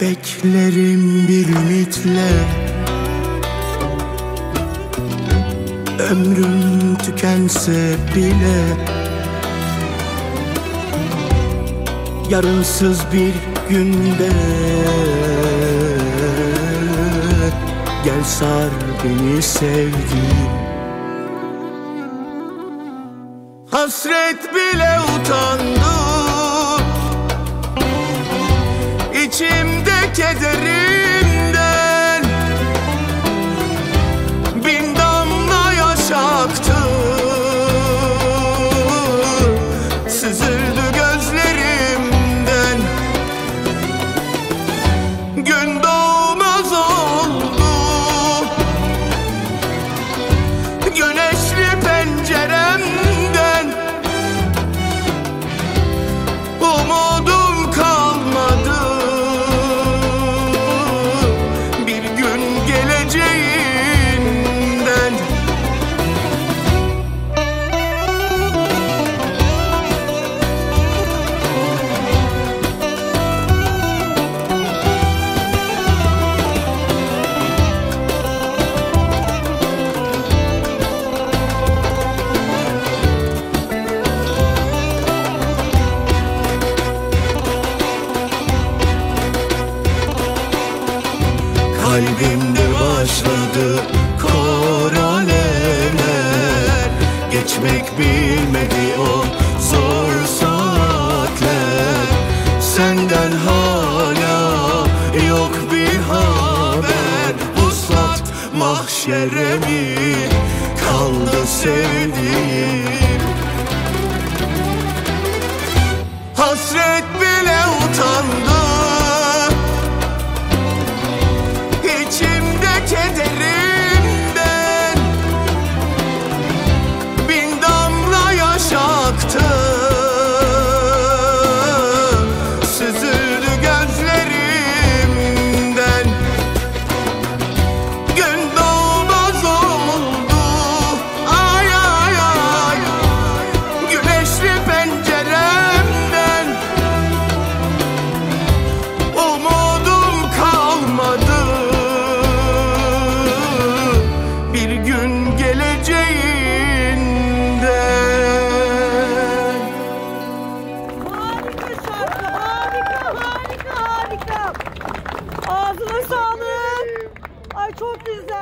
Beklerim bir ümitle, ömrüm tükense bile. Yarınsız bir günde gel sar beni sevdiğim. Hasret bile utandı İçimde kederimden, bin damla yaş aktı, süzüldü gözlerimden. Gün doğmaz oldu güneşli penceremden, umudum kalmadı bir gün geleceğinden. Kalbimde başladı kor alevler, geçmek bilmedi o zor saatler. Senden hala yok bir haber, vuslat mahşere mi kaldı sevdiğim? Hasret bile utandı İçimde kederimden, bin damla yaş aktı, süzüldü gözlerimden. Gün doğmaz oldu ay ay ay güneşli penceremden, umudum kalmadı bir gün geleceğinden. Harika şarkı, harika. Ağzına sağlık. Ay çok güzel.